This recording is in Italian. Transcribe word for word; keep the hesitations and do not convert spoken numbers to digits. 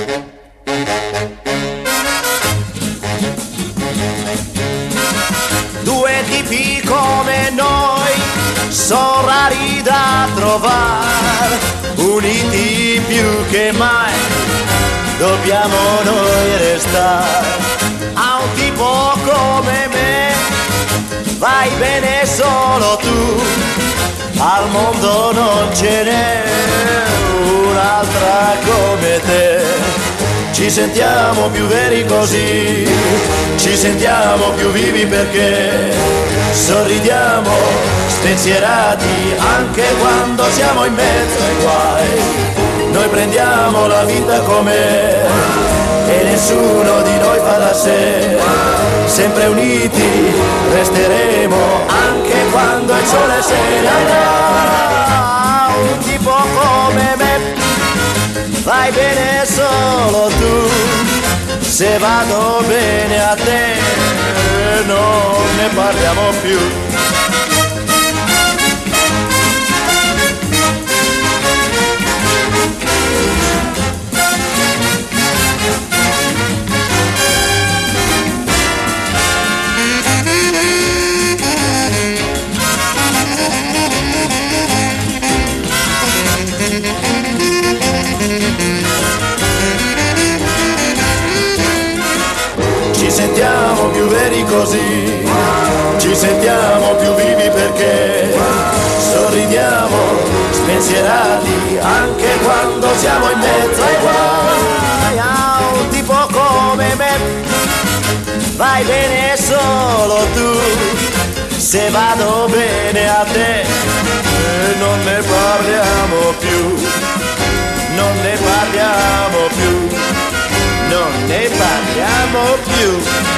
Due tipi come noi sono rari da trovare, uniti più che mai dobbiamo noi restare. A un tipo come me vai bene solo tu, al mondo non ce n'è un'altra come te. Ci sentiamo più veri così, ci sentiamo più vivi perché sorridiamo spensierati anche quando siamo in mezzo ai guai. Noi prendiamo la vita com'è e nessuno di noi fa da sé. Sempre uniti resteremo anche quando il sole se ne andrà. Un tipo come me vai bene solo tu, se vado bene a te non ne parliamo più. Ci sentiamo più veri così, ci sentiamo più vivi perché sorridiamo spensierati anche quando siamo in mezzo ai guai. A un tipo come me vai bene solo tu, se vado bene a te non ne parliamo più, non ne parliamo più, non ne parliamo più.